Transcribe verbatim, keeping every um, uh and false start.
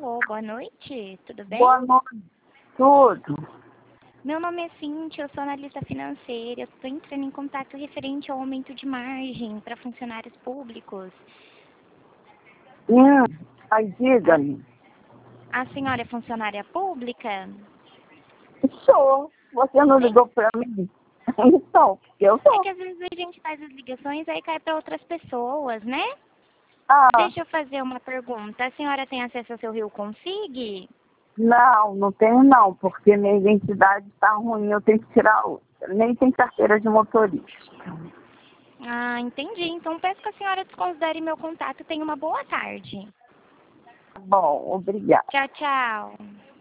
Alô, boa noite, tudo bem? Boa noite, tudo. Meu nome é Cintia, eu sou analista financeira, eu estou entrando em contato referente ao aumento de margem para funcionários públicos. Hum, aí diga-me. A, a senhora é funcionária pública? Sou. Você não É, ligou para mim? Então, porque eu é sou. que às vezes a gente faz as ligações aí cai para outras pessoas, né? Ah, Deixa eu fazer uma pergunta. A senhora tem acesso ao seu Rio Config? não, não tenho não, porque minha identidade está ruim, eu tenho que tirar outra. Nem tem carteira de motorista. Ah, entendi. Então peço que a senhora desconsidere meu contato. Tenha uma boa tarde. Bom, obrigada. Tchau, tchau.